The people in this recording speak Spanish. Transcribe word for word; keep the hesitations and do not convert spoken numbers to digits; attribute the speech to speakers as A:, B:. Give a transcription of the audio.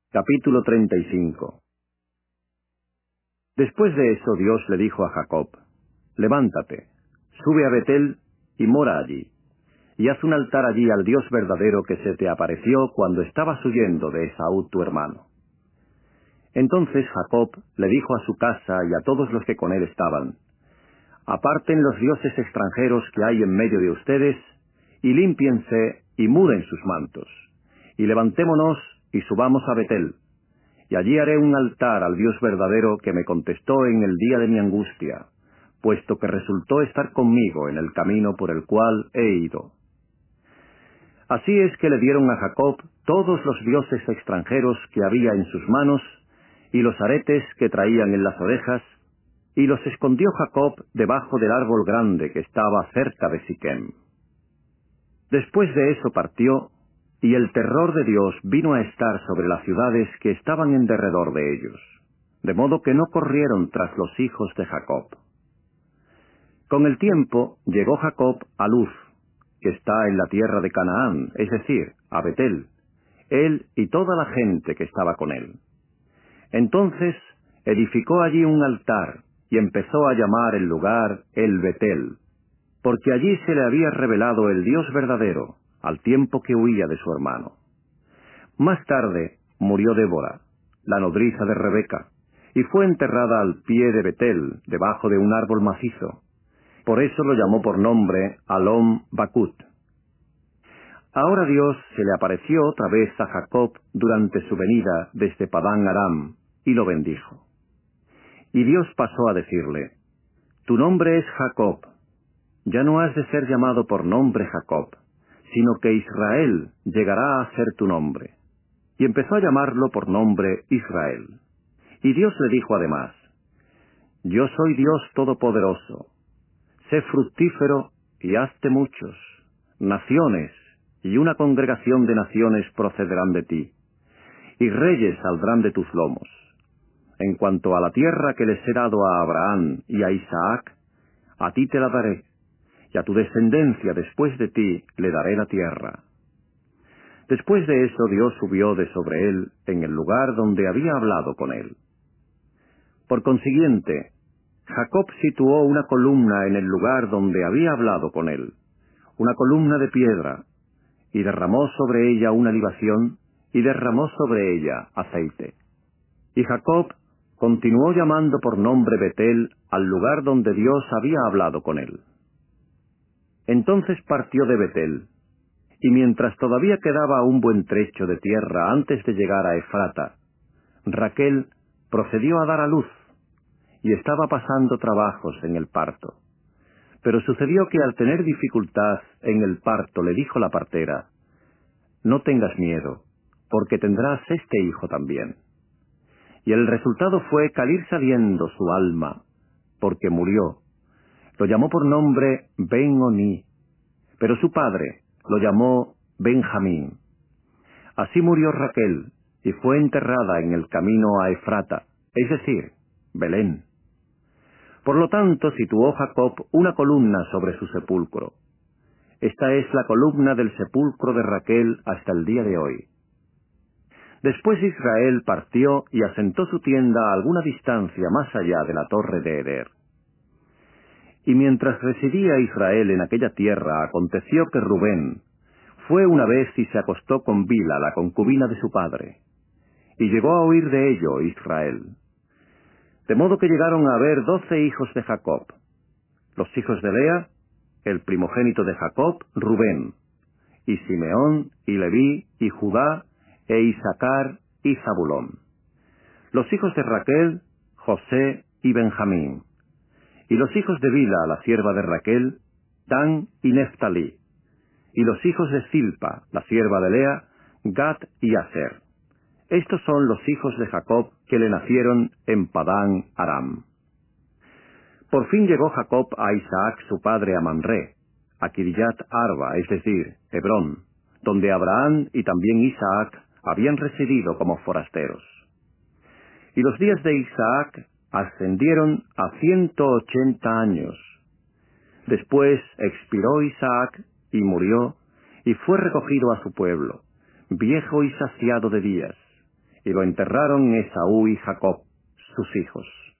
A: Capítulo treinta y cinco. Después de eso Dios le dijo a Jacob: Levántate, sube a Betel y mora allí, y haz un altar allí al Dios verdadero que se te apareció cuando estabas huyendo de Esaú tu hermano. Entonces Jacob le dijo a su casa y a todos los que con él estaban: Aparten los dioses extranjeros que hay en medio de ustedes, y límpiense y muden sus mantos, y levantémonos y subamos a Betel, y allí haré un altar al Dios verdadero que me contestó en el día de mi angustia, puesto que resultó estar conmigo en el camino por el cual he ido. Así es que le dieron a Jacob todos los dioses extranjeros que había en sus manos, y los aretes que traían en las orejas, y los escondió Jacob debajo del árbol grande que estaba cerca de Siquem. Después de eso partió, y el terror de Dios vino a estar sobre las ciudades que estaban en derredor de ellos, de modo que no corrieron tras los hijos de Jacob. Con el tiempo llegó Jacob a Luz, que está en la tierra de Canaán, es decir, a Betel, él y toda la gente que estaba con él. Entonces edificó allí un altar, y empezó a llamar el lugar El Betel, porque allí se le había revelado el Dios verdadero, al tiempo que huía de su hermano. Más tarde murió Débora, la nodriza de Rebeca, y fue enterrada al pie de Betel, debajo de un árbol macizo. Por eso lo llamó por nombre Alom Bakut. Ahora Dios se le apareció otra vez a Jacob durante su venida desde Padán Aram, y lo bendijo. Y Dios pasó a decirle: Tu nombre es Jacob, ya no has de ser llamado por nombre Jacob, sino que Israel llegará a ser tu nombre. Y empezó a llamarlo por nombre Israel. Y Dios le dijo además: Yo soy Dios Todopoderoso. Sé fructífero y hazte muchos. Naciones y una congregación de naciones procederán de ti, y reyes saldrán de tus lomos. En cuanto a la tierra que les he dado a Abraham y a Isaac, a ti te la daré, y a tu descendencia después de ti le daré la tierra. Después de eso Dios subió de sobre él en el lugar donde había hablado con él. Por consiguiente, Jacob situó una columna en el lugar donde había hablado con él, una columna de piedra, y derramó sobre ella una libación, y derramó sobre ella aceite. Y Jacob continuó llamando por nombre Betel al lugar donde Dios había hablado con él. Entonces partió de Betel, y mientras todavía quedaba un buen trecho de tierra antes de llegar a Efrata, Raquel procedió a dar a luz, y estaba pasando trabajos en el parto. Pero sucedió que al tener dificultad en el parto le dijo la partera: No tengas miedo, porque tendrás este hijo también. Y el resultado fue calir saliendo su alma, porque murió. Lo llamó por nombre Ben-Oni, pero su padre lo llamó Benjamín. Así murió Raquel, y fue enterrada en el camino a Efrata, es decir, Belén. Por lo tanto, situó Jacob una columna sobre su sepulcro. Esta es la columna del sepulcro de Raquel hasta el día de hoy. Después Israel partió y asentó su tienda a alguna distancia más allá de la torre de Eder. Y mientras residía Israel en aquella tierra, aconteció que Rubén fue una vez y se acostó con Bila, la concubina de su padre. Y llegó a oír de ello Israel. De modo que llegaron a haber doce hijos de Jacob. Los hijos de Lea, el primogénito de Jacob, Rubén, y Simeón, y Leví, y Judá, e Isacar, y Zabulón. Los hijos de Raquel, José y Benjamín. Y los hijos de Bila, la sierva de Raquel, Dan y Neftalí. Y los hijos de Zilpa, la sierva de Lea, Gad y Aser. Estos son los hijos de Jacob que le nacieron en Padán Aram. Por fin llegó Jacob a Isaac su padre a Mamré, a Kiriat Arba, es decir, Hebrón, donde Abraham y también Isaac habían residido como forasteros. Y los días de Isaac ascendieron a ciento ochenta años. Después expiró Isaac y murió, y fue recogido a su pueblo, viejo y saciado de días, y lo enterraron Esaú y Jacob, sus hijos.